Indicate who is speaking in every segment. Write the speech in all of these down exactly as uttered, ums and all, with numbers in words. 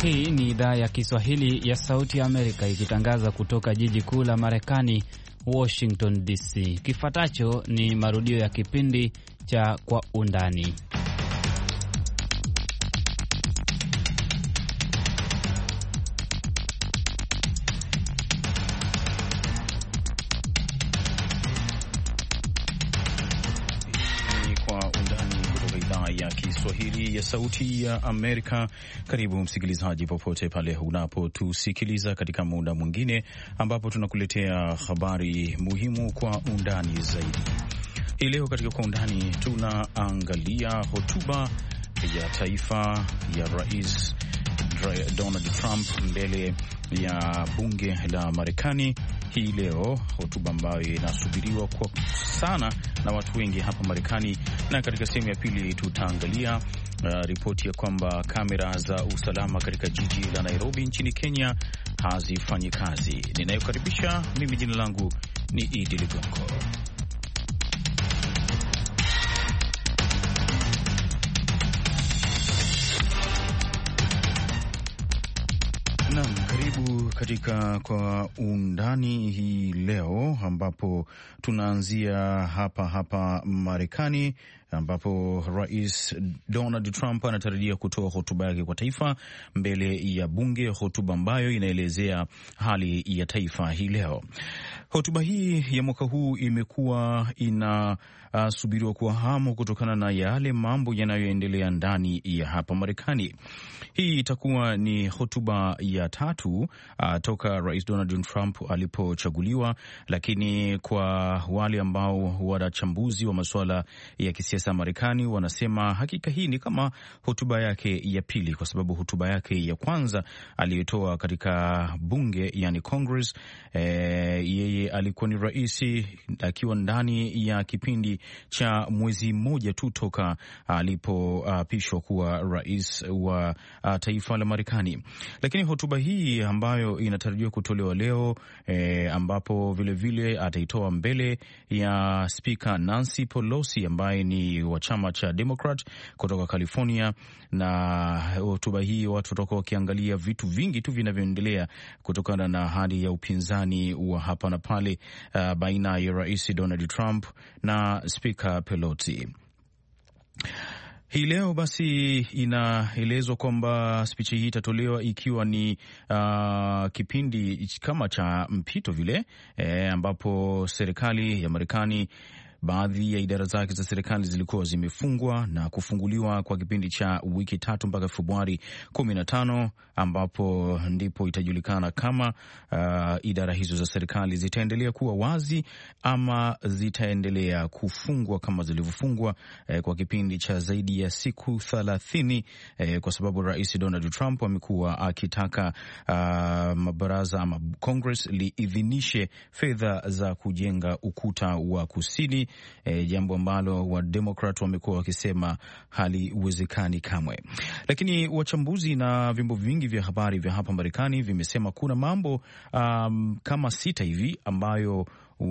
Speaker 1: Hii ni idhaa ya Kiswahili ya Sauti ya Amerika ikitangaza kutoka jiji kuu la Marekani, Washington D C. Kifuatacho ni marudio ya kipindi cha Kwa Undani.
Speaker 2: Kiswahili ya Sauti ya Amerika. Karibu msikilizaji, popote pale unapotusikiliza katika muda mwingine ambapo tunakuletea habari muhimu kwa undani zaidi. Hii leo katika Kwa Undani tunaangalia hotuba ya taifa ya Rais Donald Trump mbele ya bunge la Marekani hii leo, hotuba ambayo inasubiriwa kwa sana na watu wengi hapa Marekani. Na katika sehemu ya pili tutaangalia uh, ripoti ya kwamba kamera za usalama katika jiji la Nairobi nchini Kenya hazifanyi kazi. Ninayokaribisha mimi, jina langu ni Idi Ligongo. Naam, karibu katika Kwa Undani hii leo, ambapo tunaanzia hapa hapa Marekani, ambapo Rais Donald Trump anatarajia kutoa hotuba yake kwa taifa mbele ya bunge, hotuba ambayo inaelezea hali ya taifa hii leo. Hotuba hii ya mwaka huu imekuwa inasubiriwa uh, kwa hamu kutokana na yale mambo yanayoendelea ndani ya hapa Marekani. Hii itakuwa ni hotuba ya tatu uh, toka Rais Donald Trump alipochaguliwa, lakini kwa wale ambao wanachambuzi wa masuala ya kisiasa Marekani wanasema hakika hii ni kama hotuba yake ya pili, kwa sababu hotuba yake ya kwanza aliyotoa katika bunge, yani Congress, eh, yeye alikuwa ni rais akiwa ndani ya kipindi cha mwezi mmoja tu toka alipoapishwa uh, kuwa rais wa uh, taifa la Marekani. Lakini hotuba hii ambayo inatarajiwa kutolewa leo eh, ambapo vilevile vile ataitoa mbele ya Speaker Nancy Pelosi ambaye ni wa chama cha Democrat kutoka California. Na hotuba hii watu watakuwa wakiangalia vitu vingi tu vinavyoendelea kutokana na hali ya upinzani wa hapa na pale uh, baina ya Rais Donald Trump na Speaker Pelosi. Hii leo basi inaelezwa kwamba spichi hii itatolewa ikiwa ni uh, kipindi kama cha mpito vile, eh, ambapo serikali ya Marekani, baadhi ya idara zake za serikali zilikuwa zimefungwa na kufunguliwa kwa kipindi cha wiki tatu mpaka Februari kumi na tano, ambapo ndipo itajulikana kama uh, idara hizo za serikali zitaendelea kuwa wazi ama zitaendelea kufungwa kama zilivyofungwa eh, kwa kipindi cha zaidi ya siku thelathini, eh, kwa sababu Rais Donald Trump amekuwa akitaka uh, mabaraza ama Congress liidhinishe fedha za kujenga ukuta wa kusini. E, jambo ambalo wa Democrat wamekuwa wakisema haliwezekani kamwe. Lakini wachambuzi na vyombo vingi vya habari vya hapa Marekani vimesema kuna mambo um, kama sita hivi ambayo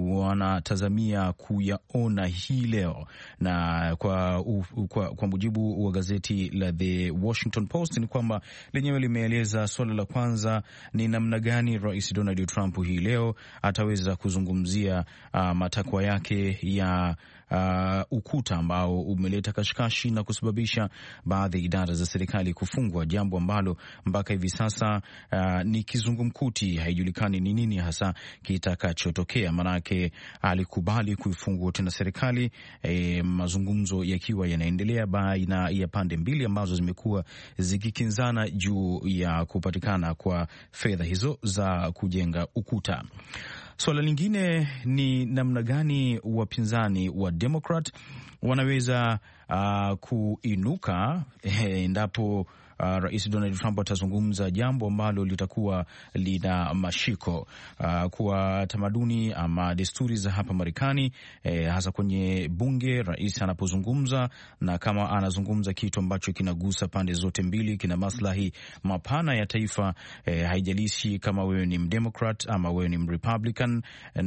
Speaker 2: wanatazamia kuyaona hii leo. Na kwa, u, kwa, kwa mujibu wa gazeti la The Washington Post ni kwamba lenyewe limeeleza swala la kwanza ni namna gani Rais Donald Trump hii leo ataweza kuzungumzia uh, matakwa yake ya Uh, ukuta ambao umeleta kashikashi na kusababisha baadhi ya idara za serikali kufungwa, jambo ambalo mpaka hivi sasa uh, ni kizungumkuti. Haijulikani ni nini hasa kitakachotokea, manake alikubali kuifungua tena serikali, eh, mazungumzo yakiwa yanaendelea baina ya pande mbili ambazo zimekuwa zikikinzana juu ya kupatikana kwa fedha hizo za kujenga ukuta. Swala lingine ni namna gani wapinzani wa Democrat wanaweza uh, kuinuka endapo Uh, Rais Donald Trump atazungumza jambo ambalo litakuwa lina mashiko uh, kwa tamaduni ama desturi za hapa Marekani, eh, hasa kwenye bunge. Rais anapozungumza na kama anazungumza kitu ambacho kinagusa pande zote mbili, kina maslahi mapana ya taifa, eh, haijalishi kama wewe ni mdemocrat ama wewe ni mrepublican,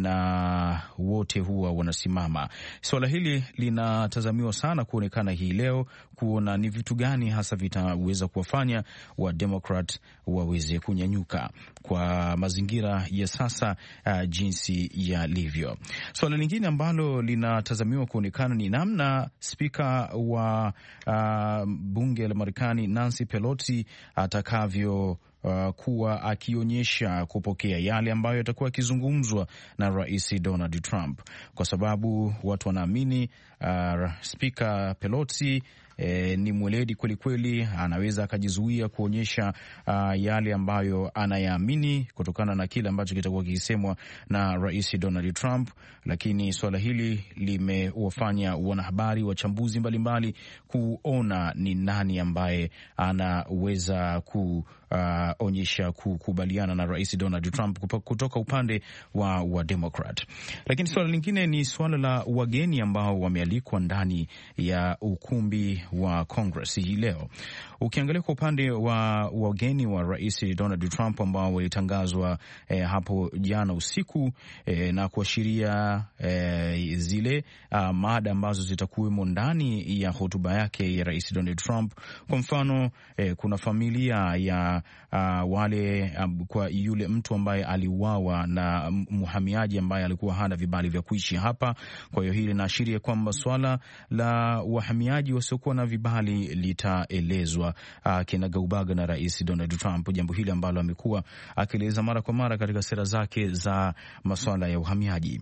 Speaker 2: na wote huwa wanasimama. Swala hili linatazamiwa sana kuonekana hii leo, kuona ni vitu gani hasa vitaweza kuwa kuwafanya wa Democrat waweze kunyanyuka kwa mazingira ya sasa uh, jinsi yalivyo. Swala so, lingine ambalo linatazamiwa kuonekana ni namna spika wa uh, bunge la Marekani Nancy Pelosi atakavyo Uh, kuwa akionyesha kupokea yale ambayo yatakuwa yakizungumzwa na Rais Donald Trump, kwa sababu watu wanaamini uh, Spika Pelosi E, ni mweledi kweli kweli, anaweza akajizuia kuonyesha uh, yale ambayo anayaamini kutokana na kile ambacho kitakuwa kikisemwa na Rais Donald Trump. Lakini swala hili limewafanya wanahabari, wachambuzi mbalimbali kuona ni nani ambaye anaweza kuonyesha uh, kukubaliana na Rais Donald Trump kutoka upande wa, wa Democrat. Lakini swala lingine ni swala la wageni ambao wamealikwa ndani ya ukumbi wa Congress hii leo. Ukiangalia kwa upande wa wageni wa Rais Donald Trump ambao walitangazwa eh, hapo jana usiku eh, na kuashiria eh, zile uh, mada ambazo zitakuwemo ndani ya hotuba yake ya Rais Donald Trump. Kwa mfano eh, kuna familia ya uh, wale um, kwa yule mtu ambaye aliuawa na mhamiaji ambaye alikuwa hana vibali vya kuishi hapa. Kwa hiyo hili linaashiria kwamba swala la wahamiaji wasiokuwa na vibali litaelezwa uh, kinagaubaga na Rais Donald Trump, jambo hili ambalo amekuwa akieleza mara kwa mara katika sera zake za masuala ya uhamiaji.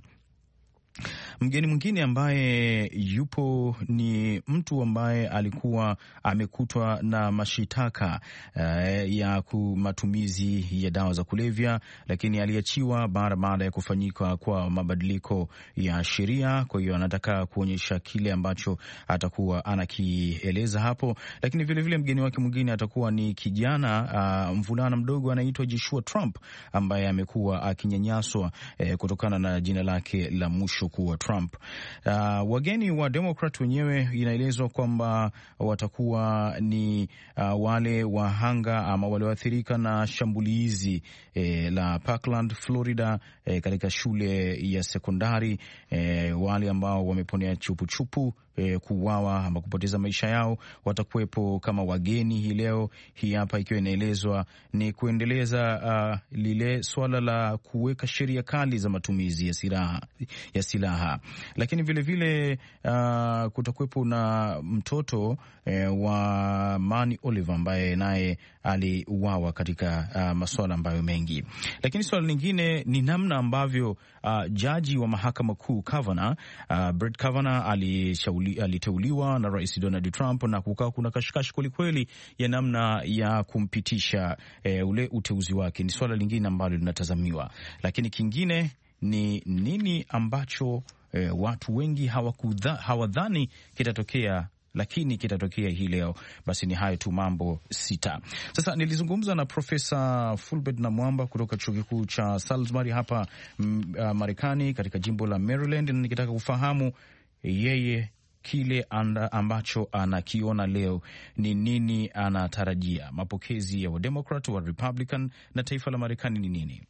Speaker 2: Mgeni mwingine ambaye yupo ni mtu ambaye alikuwa amekutwa na mashitaka uh, ya matumizi ya dawa za kulevya, lakini aliachiwa baada baada ya kufanyika kwa mabadiliko ya sheria. Kwa hiyo anataka kuonyesha kile ambacho atakuwa anakieleza hapo. Lakini vile vile mgeni wake mwingine atakuwa ni kijana uh, mvulana mdogo anaitwa Joshua Trump, ambaye amekuwa akinyanyaswa eh, kutokana na jina lake la mwisho kuwa Trump. Uh, wageni wa Democrat wenyewe inaelezwa kwamba watakuwa ni uh, wale wahanga ama walioathirika na shambulizi eh, la Parkland, Florida eh, katika shule ya sekondari, eh, wale ambao wameponea chupu-chupu E, kuuawa ama kupoteza maisha yao watakuwepo kama wageni hii leo. Hii hapa ikiwa inaelezwa ni kuendeleza uh, lile swala la kuweka sheria kali za matumizi ya silaha, ya silaha. Lakini vile vile uh, kutakuwepo na mtoto eh, wa Mani Oliver ambaye naye aliuawa katika uh, masuala ambayo mengi. Lakini swala lingine ni namna ambavyo uh, jaji wa mahakama kuu Kavanaugh, uh, Brett Kavanaugh alishauri aliteuliwa na Rais Donald Trump, na kukaa kuna kashikashi kwelikweli ya namna ya kumpitisha e, ule uteuzi wake. Ni swala lingine ambalo linatazamiwa, lakini kingine ni nini ambacho e, watu wengi hawakudha, hawadhani kitatokea, lakini kitatokea hii leo. Basi ni hayo tu mambo sita. Sasa nilizungumza na Profesa Fulbert Namwamba kutoka chuo kikuu cha Salisbury hapa m, uh, Marekani katika jimbo la Maryland, na nikitaka kufahamu yeye kile anda ambacho anakiona leo ni nini, anatarajia mapokezi ya Wademokrat, wa Republican na taifa la Marekani ni nini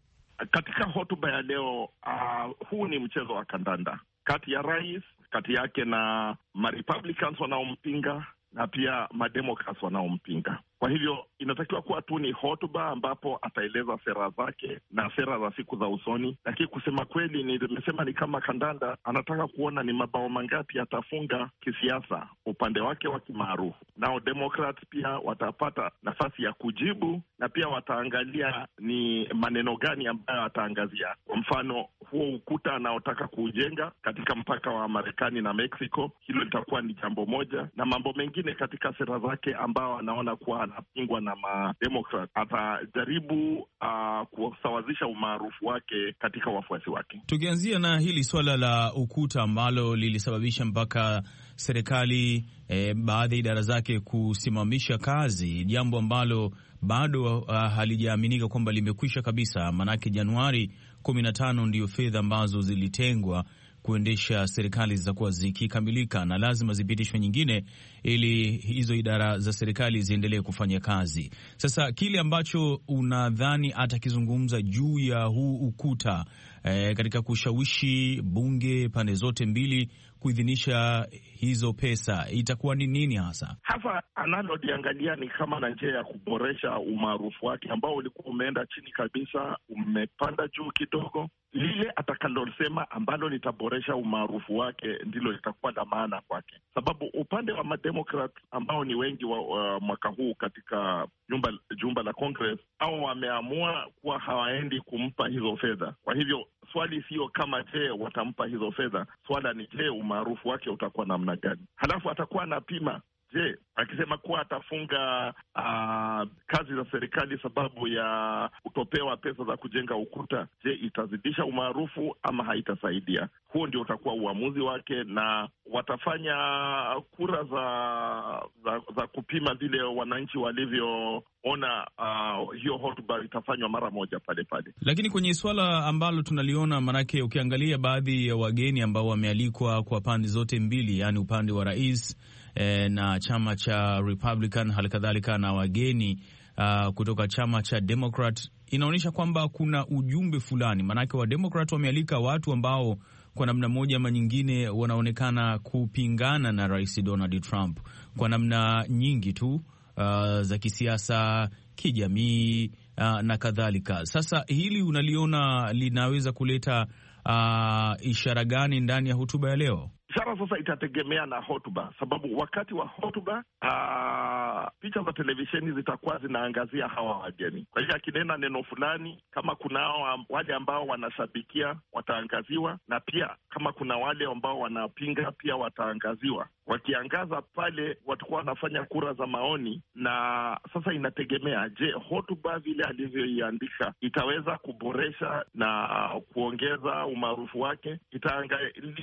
Speaker 3: katika hotuba ya leo. Uh, huu ni mchezo wa kandanda kati ya rais, kati yake na ma-Republicans wanaompinga na pia ma-Democrats wanaompinga. Kwa hivyo inatakiwa kuwa tu ni hotuba ambapo ataeleza sera zake na sera za siku za usoni. Lakini kusema kweli, nimesema ni kama kandanda, anataka kuona ni mabao mangapi atafunga kisiasa upande wake wa kimaarufu. Nao Democrats pia watapata nafasi ya kujibu, na pia wataangalia ni maneno gani ambayo ataangazia. Kwa mfano, huo ukuta anaotaka kuujenga katika mpaka wa Marekani na Mexico, hilo litakuwa ni jambo moja, na mambo mengine katika sera zake ambao anaona kuwa anapingwa na ma-Democrat, atajaribu uh, kusawazisha umaarufu wake katika wafuasi wake.
Speaker 4: Tukianzia na hili swala la ukuta ambalo lilisababisha mpaka serikali eh, baadhi ya idara zake kusimamisha kazi, jambo ambalo bado uh, halijaaminika kwamba limekwisha kabisa, manake Januari kumi na tano ndio fedha ambazo zilitengwa kuendesha serikali zitakuwa zikikamilika na lazima zipitishwe nyingine ili hizo idara za serikali ziendelee kufanya kazi. Sasa kile ambacho unadhani atakizungumza juu ya huu ukuta eh, katika kushawishi bunge pande zote mbili kuidhinisha hizo pesa itakuwa ni nini hasa?
Speaker 3: Hasa analoliangalia ni kama na njia ya kuboresha umaarufu wake ambao ulikuwa umeenda chini kabisa, umepanda juu kidogo. Lile atakalosema ambalo litaboresha umaarufu wake ndilo litakuwa la maana kwake, sababu upande wa mademokrat ambao ni wengi wa uh, mwaka huu katika jumba, jumba la Congress, au wameamua kuwa hawaendi kumpa hizo fedha. Kwa hivyo swali sio kama je watampa hizo fedha, swala ni je umaarufu wake utakuwa namna gani. Halafu atakuwa anapima, je, akisema kuwa atafunga uh, kazi za serikali sababu ya kutopewa pesa za kujenga ukuta, je, itazidisha umaarufu ama haitasaidia? Huo ndio utakuwa uamuzi wake, na watafanya kura za za, za kupima vile wananchi walivyoona. Uh, hiyo hotuba itafanywa mara moja pale pale. Lakini
Speaker 4: kwenye swala ambalo tunaliona, manake ukiangalia baadhi ya wageni ambao wamealikwa kwa pande zote mbili, yani upande wa rais eh, na chama cha Republican, halikadhalika na wageni uh, kutoka chama cha Democrat, inaonyesha kwamba kuna ujumbe fulani, manake wa Democrat wamealika watu ambao kwa namna moja ama nyingine wanaonekana kupingana na Rais Donald Trump kwa namna nyingi tu uh, za kisiasa, kijamii uh, na kadhalika. Sasa hili unaliona linaweza kuleta uh, ishara gani ndani ya hotuba ya leo?
Speaker 3: Ishara sasa itategemea na hotuba, sababu wakati wa hotuba uh, picha za televisheni zitakuwa zinaangazia hawa wageni. Kwa hivyo akinena neno fulani, kama kunao wale ambao wanashabikia wataangaziwa, na pia kama kuna wale ambao wanapinga pia wataangaziwa. Wakiangaza pale watakuwa wanafanya kura za maoni, na sasa inategemea, je, hotuba vile alivyoiandika itaweza kuboresha na kuongeza umaarufu wake? Itaanga,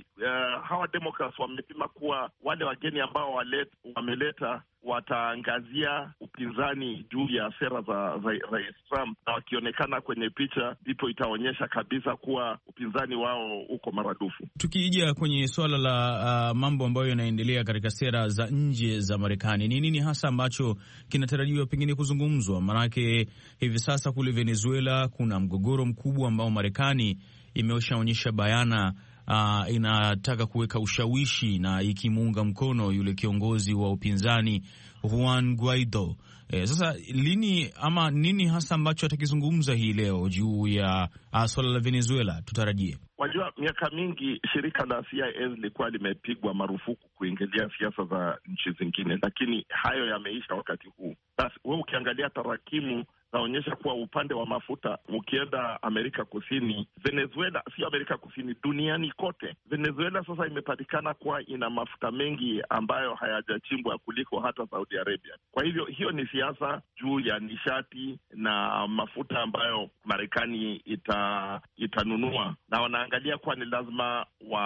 Speaker 3: uh, hawa Democrats wamepima kuwa wale wageni ambao walet, wameleta wataangazia upinzani juu ya sera za Rais Trump, na wakionekana kwenye picha ndipo itaonyesha kabisa kuwa upinzani wao uko maradufu.
Speaker 4: Tukija kwenye suala la uh, mambo ambayo yanaendelea katika sera za nje za Marekani, ni nini hasa ambacho kinatarajiwa pengine kuzungumzwa? Maanake hivi sasa kule Venezuela kuna mgogoro mkubwa ambao Marekani imeshaonyesha bayana Uh, inataka kuweka ushawishi na ikimuunga mkono yule kiongozi wa upinzani Juan Guaido. Eh, sasa lini ama nini hasa ambacho atakizungumza hii leo juu ya uh, swala la Venezuela tutarajie?
Speaker 3: Wajua, miaka mingi shirika la C I A lilikuwa limepigwa marufuku kuingilia siasa za nchi zingine, lakini hayo yameisha wakati huu. Basi wewe ukiangalia tarakimu naonyesha kuwa upande wa mafuta, ukienda Amerika Kusini, Venezuela, sio Amerika Kusini, duniani kote, Venezuela sasa imepatikana kuwa ina mafuta mengi ambayo hayajachimbwa kuliko hata Saudi Arabia. Kwa hivyo hiyo ni siasa juu ya nishati na mafuta ambayo Marekani ita itanunua, na wanaangalia kuwa ni lazima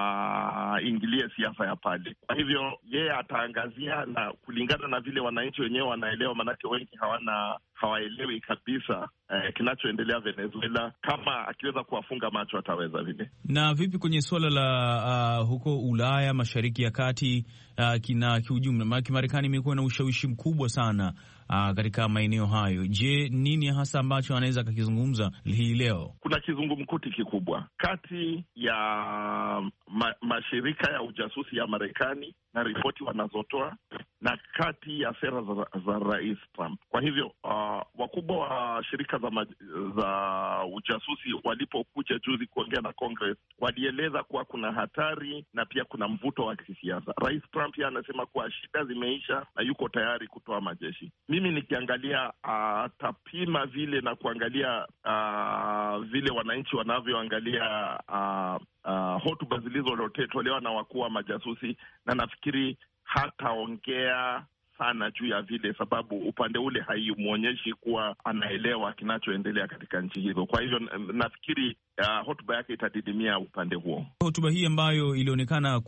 Speaker 3: waingilie siasa ya pale. Kwa hivyo yeye ataangazia, na kulingana na vile wananchi wenyewe wanaelewa, manake wengi hawana hawaelewi kabisa eh, kinachoendelea Venezuela. Kama akiweza kuwafunga macho ataweza vile.
Speaker 4: Na vipi kwenye suala la uh, huko Ulaya, Mashariki ya Kati uh, kina kiujumla, maana Marekani imekuwa na ushawishi mkubwa sana uh, katika maeneo hayo. Je, nini hasa ambacho anaweza akakizungumza hii leo?
Speaker 3: Kuna kizungumkuti kikubwa kati ya ma, mashirika ya ujasusi ya Marekani na ripoti wanazotoa na kati ya sera za, za Rais Trump. Kwa hivyo uh, wakubwa wa shirika za, ma, za ujasusi walipokuja juzi kuongea na Congress, walieleza kuwa kuna hatari na pia kuna mvuto wa kisiasa. Rais Trump ya anasema kuwa shida zimeisha na yuko tayari kutoa majeshi. Mimi nikiangalia uh, tapima vile na kuangalia uh, vile wananchi wanavyoangalia uh, uh, hotuba zilizotolewa na wakuu wa majasusi, na nafikiri hataongea sana juu ya vile, sababu upande ule haimuonyeshi kuwa anaelewa kinachoendelea katika nchi hizo. Kwa hivyo nafikiri uh, hotuba yake itadidimia upande huo.
Speaker 4: Hotuba hii ambayo ilionekana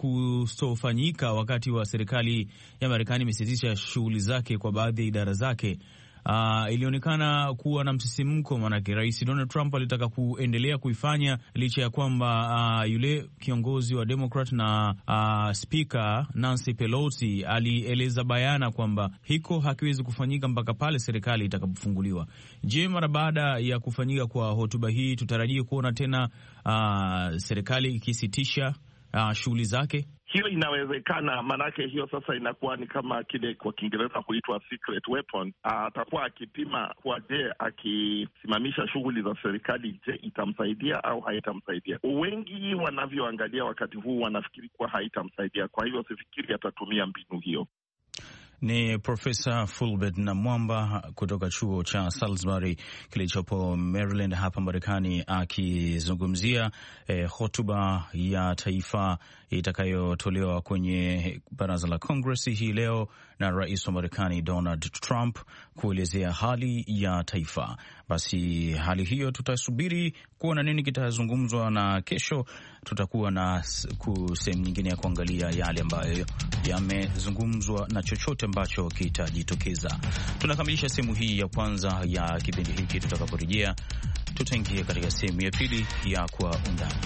Speaker 4: kustofanyika wakati wa serikali ya Marekani imesitisha shughuli zake kwa baadhi ya idara zake, uh, ilionekana kuwa na msisimko, maanake Rais Donald Trump alitaka kuendelea kuifanya licha ya kwamba uh, yule kiongozi wa Democrat na uh, Speaker Nancy Pelosi alieleza bayana kwamba hiko hakiwezi kufanyika mpaka pale serikali itakapofunguliwa. Je, mara baada ya kufanyika kwa hotuba hii tutarajie kuona tena uh, serikali ikisitisha uh, shughuli zake?
Speaker 3: Hiyo inawezekana, maanake hiyo sasa inakuwa ni kama kile kwa Kiingereza huitwa secret weapon. Atakuwa akipima kwa, je, akisimamisha shughuli za serikali, je, itamsaidia au haitamsaidia? Wengi wanavyoangalia wakati huu wanafikiri kuwa haitamsaidia, kwa hivyo sifikiri atatumia mbinu hiyo.
Speaker 2: Ni Profesa Fulbert Namwamba kutoka chuo cha Salisbury kilichopo Maryland hapa Marekani, akizungumzia eh, hotuba ya taifa itakayotolewa kwenye baraza la Congress hii leo na rais wa Marekani Donald Trump kuelezea hali ya taifa. Basi hali hiyo tutasubiri kuona nini kitazungumzwa, na kesho tutakuwa na sehemu nyingine ya kuangalia yale ambayo yamezungumzwa na chochote ambacho kitajitokeza. Tunakamilisha sehemu hii ya kwanza ya kipindi hiki. Tutakaporejea tutaingia katika sehemu ya pili ya Kwa Undani.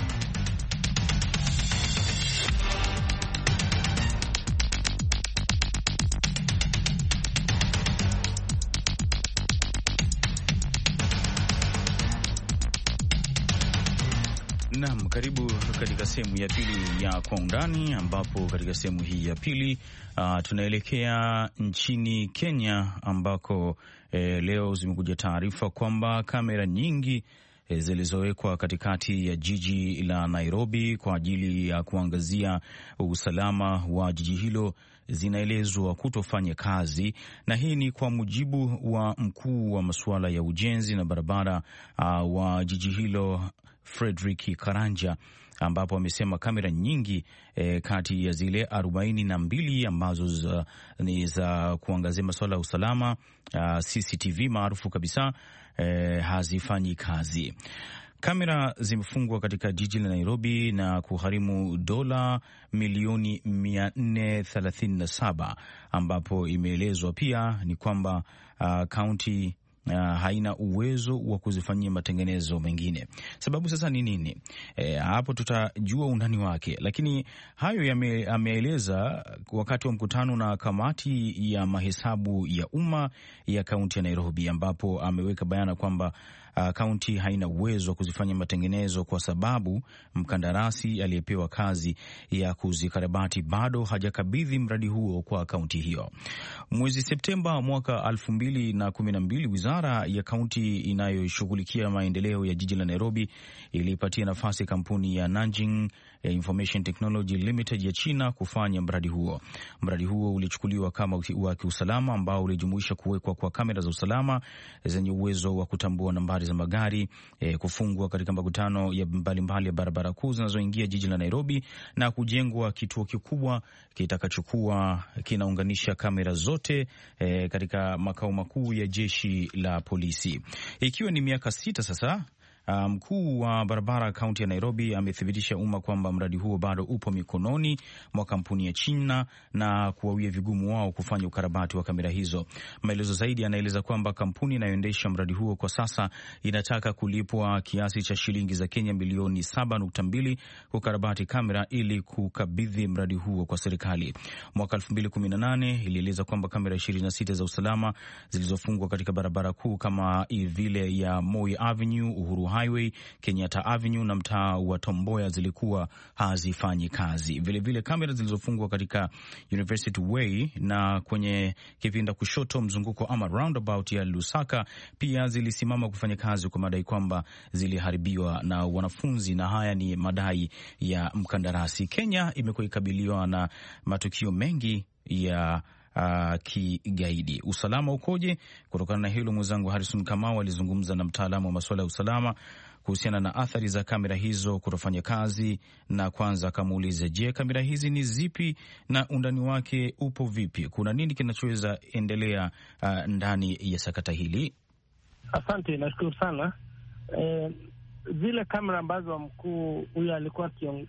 Speaker 2: Naam, karibu katika sehemu ya pili ya Kwa Undani, ambapo katika sehemu hii ya pili uh, tunaelekea nchini Kenya ambako eh, leo zimekuja taarifa kwamba kamera nyingi eh, zilizowekwa katikati ya jiji la Nairobi kwa ajili ya kuangazia usalama wa jiji hilo zinaelezwa kutofanya kazi, na hii ni kwa mujibu wa mkuu wa masuala ya ujenzi na barabara uh, wa jiji hilo Frederick Karanja, ambapo amesema kamera nyingi e, kati ya zile arobaini na mbili ambazo za, ni za kuangazia masuala ya usalama uh, C C T V maarufu kabisa e, hazifanyi kazi. Kamera zimefungwa katika jiji la Nairobi na kugharimu dola milioni mia nne thelathini na saba, ambapo imeelezwa pia ni kwamba kaunti uh, Uh, haina uwezo wa kuzifanyia matengenezo mengine. Sababu sasa ni nini? E, hapo tutajua undani wake, lakini hayo yameeleza wakati wa mkutano na kamati ya mahesabu ya umma ya kaunti ya Nairobi, ambapo ameweka bayana kwamba kaunti uh, haina uwezo wa kuzifanya matengenezo kwa sababu mkandarasi aliyepewa kazi ya kuzikarabati bado hajakabidhi mradi huo kwa kaunti hiyo. Mwezi Septemba mwaka elfu mbili na kumi na mbili, wizara ya kaunti inayoshughulikia maendeleo ya jiji la Nairobi ilipatia nafasi kampuni ya Nanjing Information Technology Limited ya China kufanya mradi huo. Mradi huo ulichukuliwa kama wa kiusalama ambao ulijumuisha kuwekwa kwa kamera za usalama zenye uwezo wa kutambua nambari za magari, e, kufungwa katika makutano ya mbalimbali ya barabara kuu zinazoingia jiji la Nairobi, na kujengwa kituo kikubwa kitakachokuwa kinaunganisha kamera zote e, katika makao makuu ya jeshi la polisi. Ikiwa ni miaka sita sasa, mkuu um, wa barabara kaunti ya Nairobi amethibitisha umma kwamba mradi huo bado upo mikononi mwa kampuni ya China na kuwawia vigumu wao kufanya ukarabati wa kamera hizo. Maelezo zaidi anaeleza kwamba kampuni inayoendesha mradi huo kwa sasa inataka kulipwa kiasi cha shilingi za Kenya milioni saba nukta mbili kukarabati kamera ili kukabidhi mradi huo kwa serikali. Mwaka elfu mbili kumi na nane ilieleza kwamba kamera ishirini na sita za usalama zilizofungwa katika barabara kuu kama vile ya Moi Avenue, Uhuru Highway, Kenyatta Avenue na mtaa wa Tomboya zilikuwa hazifanyi kazi. Vile vile kamera zilizofungwa katika University Way na kwenye kipinda kushoto mzunguko ama roundabout ya Lusaka pia zilisimama kufanya kazi kwa madai kwamba ziliharibiwa na wanafunzi, na haya ni madai ya mkandarasi. Kenya imekuwa ikabiliwa na matukio mengi ya Uh, kigaidi. Usalama ukoje? Kutokana na hilo, mwenzangu Harrison Kamau alizungumza na mtaalamu wa masuala ya usalama kuhusiana na athari za kamera hizo kutofanya kazi, na kwanza akamuuliza, je, kamera hizi ni zipi na undani wake upo vipi? Kuna nini kinachoweza endelea uh, ndani ya sakata hili?
Speaker 5: Asante, nashukuru sana. Eh, zile kamera ambazo mkuu huyo alikuwa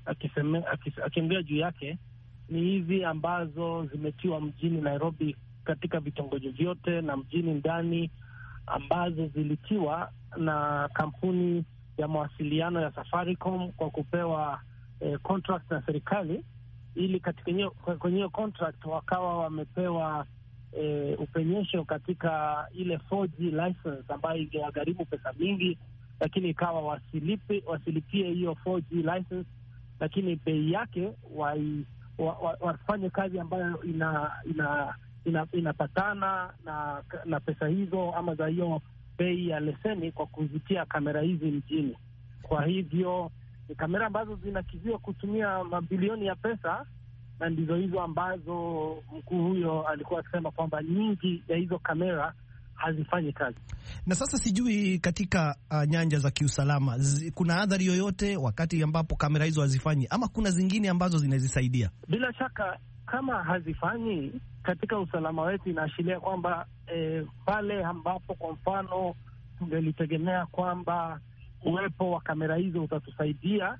Speaker 5: akiongea juu yake ni hizi ambazo zimetiwa mjini Nairobi katika vitongoji vyote na mjini ndani, ambazo zilitiwa na kampuni ya mawasiliano ya Safaricom kwa kupewa eh, contract na serikali, ili katika kwenye hiyo contract wakawa wamepewa eh, upenyesho katika ile four G license ambayo ingewagharimu pesa mingi, lakini ikawa wasilipe wasilipie hiyo four G license, lakini bei yake wai, wa, wa, wafanye kazi ambayo ina ina ina inapatana na na pesa hizo ama za hiyo bei ya leseni kwa kuzitia kamera hizi mjini. Kwa hivyo ni kamera ambazo zinakiziwa kutumia mabilioni ya pesa, na ndizo hizo ambazo mkuu huyo alikuwa akisema kwamba nyingi ya hizo kamera hazifanyi kazi.
Speaker 6: Na sasa sijui katika uh, nyanja za kiusalama zi, kuna adhari yoyote wakati ambapo kamera hizo hazifanyi, ama kuna zingine ambazo zinazisaidia?
Speaker 5: Bila shaka kama hazifanyi katika usalama wetu, inaashiria kwamba eh, pale ambapo kwa mfano tungelitegemea kwamba uwepo wa kamera hizo utatusaidia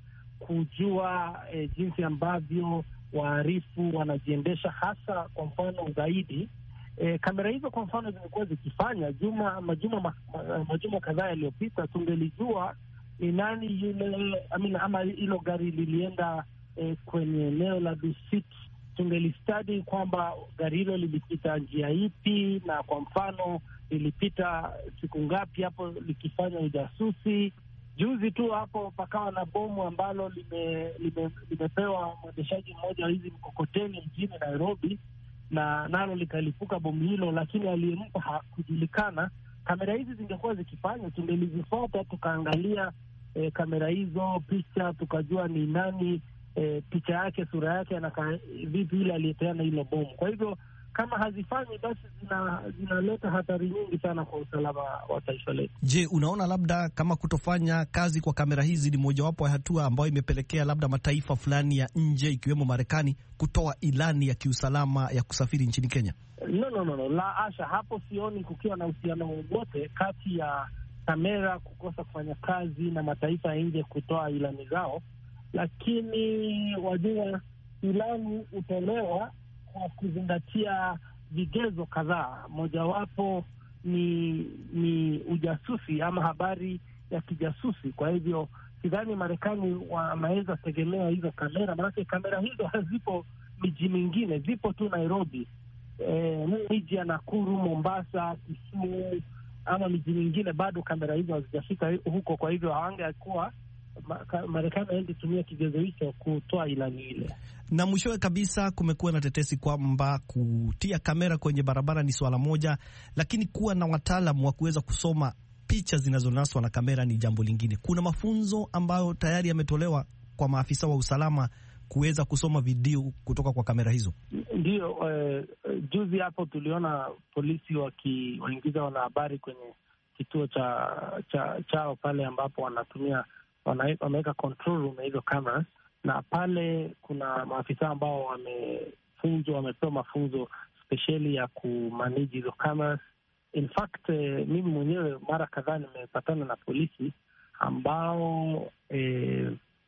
Speaker 5: kujua eh, jinsi ambavyo wahalifu wanajiendesha, hasa kwa mfano ugaidi. E, kamera hizo kwa mfano zimekuwa zikifanya juma majuma ma, ma, majuma kadhaa yaliyopita, tungelijua ni nani yule amina, ama hilo gari lilienda e, kwenye eneo la Dusit, tungelistadi kwamba gari hilo lilipita njia ipi, na kwa mfano lilipita siku ngapi hapo likifanya ujasusi. Juzi tu hapo pakawa na bomu ambalo lime, lime, limepewa mwendeshaji mmoja wa hizi mkokoteni mjini Nairobi, na nalo likalipuka bomu hilo, lakini aliyempa hakujulikana. Kamera hizi zingekuwa zikifanya, tungelizifuata tukaangalia e, kamera hizo picha, tukajua ni nani, e, picha yake, sura yake, anakaa vipi ile aliyepeana hilo bomu. Kwa hivyo kama hazifanyi, basi zinaleta zina hatari nyingi sana kwa usalama wa taifa letu.
Speaker 6: Je, unaona labda kama kutofanya kazi kwa kamera hizi ni mojawapo ya hatua ambayo imepelekea labda mataifa fulani ya nje ikiwemo Marekani kutoa ilani ya kiusalama ya kusafiri nchini Kenya?
Speaker 5: No, no, no, no. La asha, hapo sioni kukiwa na uhusiano wowote kati ya kamera kukosa kufanya kazi na mataifa ya nje kutoa ilani zao, lakini wajua ilani utolewa kwa kuzingatia vigezo kadhaa. Mojawapo ni ni ujasusi ama habari ya kijasusi. Kwa hivyo sidhani Marekani wanaweza tegemea hizo kamera, maanake kamera hizo hazipo miji mingine, zipo tu Nairobi, e, miji ya Nakuru, Mombasa, Kisumu ama miji mingine, bado kamera hizo hazijafika huko. Kwa hivyo hawangekuwa Marekani haendi tumia kigezo hicho kutoa ilani ile.
Speaker 6: Na mwishowe kabisa, kumekuwa na tetesi kwamba kutia kamera kwenye barabara ni swala moja, lakini kuwa na wataalamu wa kuweza kusoma picha zinazonaswa na kamera ni jambo lingine. Kuna mafunzo ambayo tayari yametolewa kwa maafisa wa usalama kuweza kusoma video kutoka kwa kamera hizo?
Speaker 5: Ndio, eh, juzi hapo tuliona polisi wakiwaingiza wanahabari kwenye kituo cha, cha chao pale ambapo wanatumia wameweka control room ya hizo cameras, na pale kuna maafisa ambao wamefunzwa, wamepewa mafunzo spesheli ya kumanage hizo cameras. In fact, eh, mimi mwenyewe mara kadhaa nimepatana na polisi ambao eh,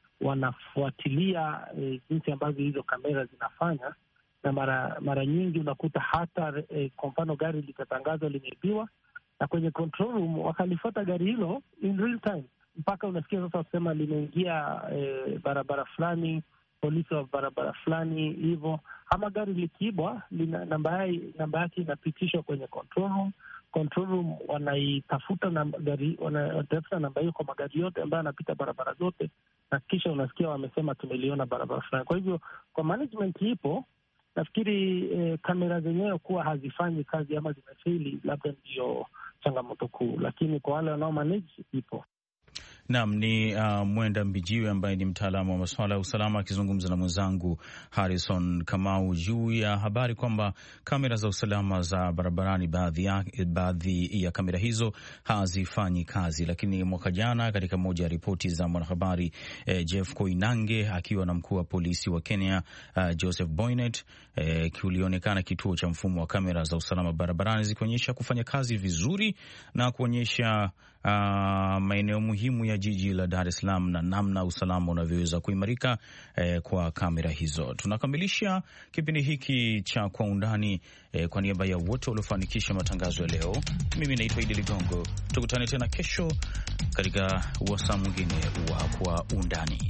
Speaker 5: wanafuatilia eh, jinsi ambavyo hizo kamera zinafanya, na mara mara nyingi unakuta hata eh, kwa mfano gari likatangazwa limeibiwa, na kwenye control room wakalifuata gari hilo in real time mpaka unasikia sasa kusema limeingia e, barabara fulani, polisi wa barabara fulani hivyo. Ama gari likiibwa, namba namba yake inapitishwa kwenye control room. Control room wanaitafuta na gari, wanatafuta namba hiyo kwa magari yote ambayo yanapita barabara zote, na kisha unasikia wamesema tumeliona barabara fulani. Kwa hivyo kwa management ipo, nafikiri e, kamera zenyewe kuwa hazifanyi kazi ama zimefeli, labda ndio changamoto kuu, lakini kwa wale wanao manage ipo.
Speaker 2: Naam, ni uh, Mwenda Mbijiwe ambaye ni mtaalamu wa masuala ya usalama akizungumza na mwenzangu Harrison Kamau juu ya habari kwamba kamera za usalama za barabarani, baadhi ya, baadhi ya kamera hizo hazifanyi kazi. Lakini mwaka jana katika moja ya ripoti za mwanahabari eh, Jeff Koinange akiwa na mkuu wa polisi wa Kenya uh, Joseph Boynet, eh, kulionekana kituo cha mfumo wa kamera za usalama barabarani zikionyesha kufanya kazi vizuri na kuonyesha uh, maeneo muhimu ya ya jiji la Dar es Salaam na namna usalama unavyoweza kuimarika eh, kwa kamera hizo. Tunakamilisha kipindi hiki cha Kwa Undani. Eh, kwa niaba ya wote waliofanikisha matangazo ya leo, mimi naitwa Idi Ligongo. Tukutane tena kesho katika wasaa mwingine wa Kwa Undani.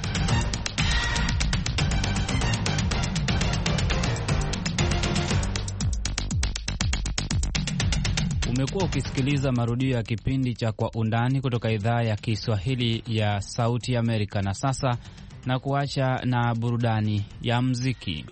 Speaker 1: Umekuwa ukisikiliza marudio ya kipindi cha Kwa Undani kutoka idhaa ya Kiswahili ya Sauti Amerika. Na sasa na kuacha na burudani ya mziki.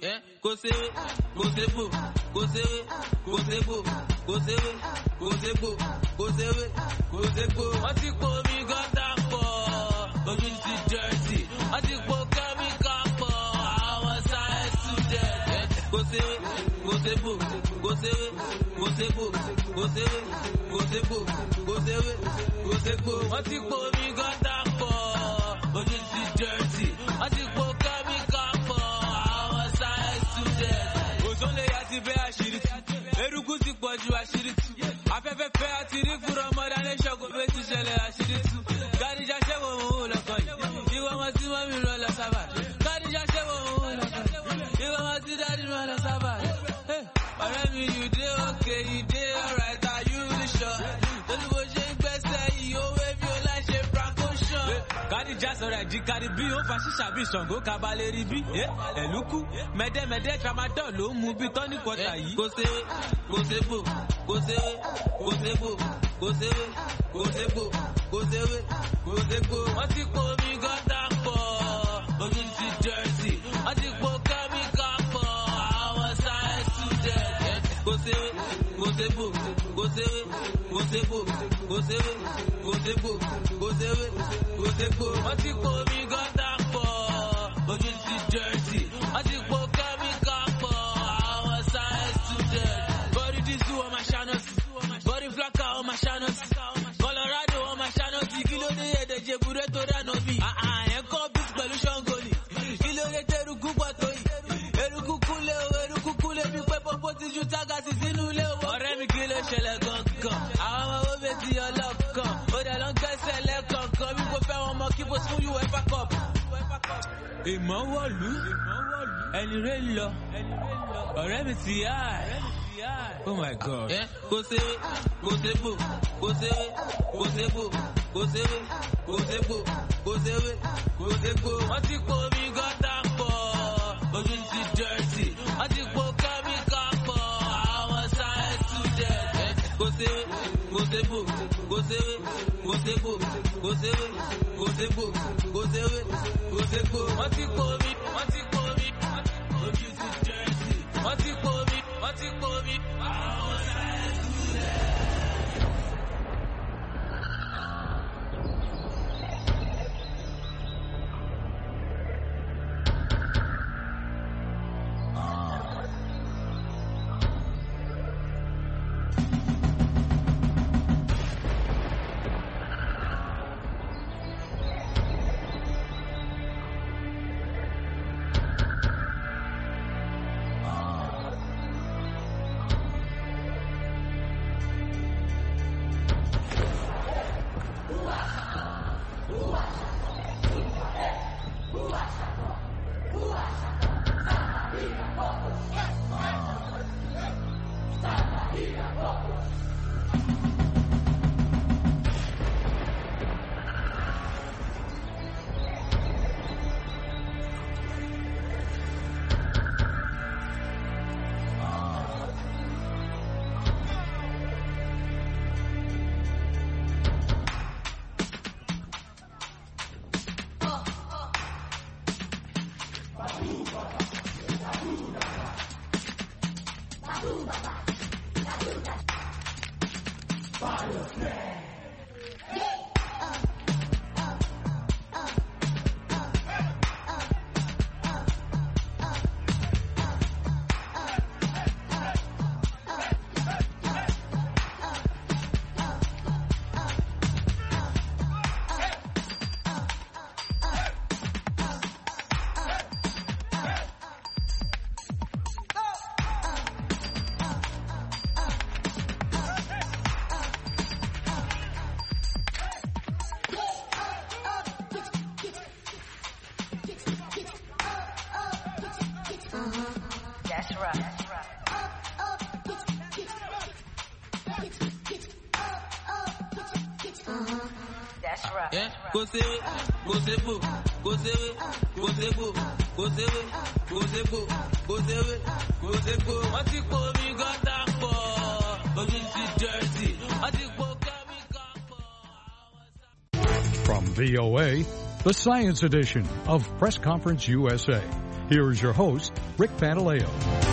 Speaker 7: Jikaribi o fasisa bi Sango kabaleri bi eluku mede mede tramadol lo mu bi toni kota yi ko se ko se bo ko se ko se bo ko se ko se bo ko se ko se bo wọ́n ti po mi gota po ojú ti jersey wọ́n ti po chemical po àwọn science student ko se ko se bo ko se ko se bo ko se ko se bo ko se ko se bo wọ́n ti po mi gota po ojú ti jersey wọ́n ti po chemical po àwọn science student body disu on my channels body flaka on my channels Colorado on my channels kilo de ye de jebure to da no bi ah ah en ko beat pẹ̀lú Shangoli kilo de teruku pato yi eruku kule o eruku kule bi pe popo ti ju taga si sínú ilé o ọ̀rẹ́ mi kilo ṣẹlẹ̀ gangan àwọn o be ti olokan o de lon gbese le kankan bi ko fẹ́ wọn mo ki bo fún UEFA Cup ìmọ̀ wọ̀lú ẹni rẹ̀ lọ ọ̀rẹ́ mi ti yá oh my god kò ṣe kò ṣe bò kò ṣe kò ṣe bò kò ṣe kò ṣe bò kò ṣe kò ṣe bò wọ́n ti po mi gọ́tà pọ̀ ojú ti jersey wọ́n ti po kẹ́míkà pọ̀ àwọn science student kò ṣe kò ṣe bò kò ṣe kò ṣe bò kò ṣe kò ṣe bò kò ṣe kò ṣe bò wọ́n ti po mi wọ́n ti po mi ojú ti jersey wọ́n ti po mi wọ́n ti po mi àwọn science student. Yeah, go say it, go say boo, go say it, go say boo, go say it, go say boo, go say it, go say boo. What you call me got that for? But it's dirty. What you call me got for?
Speaker 8: From V O A, the Science Edition of Press Conference U S A. Here's your host, Rick Pantaleo.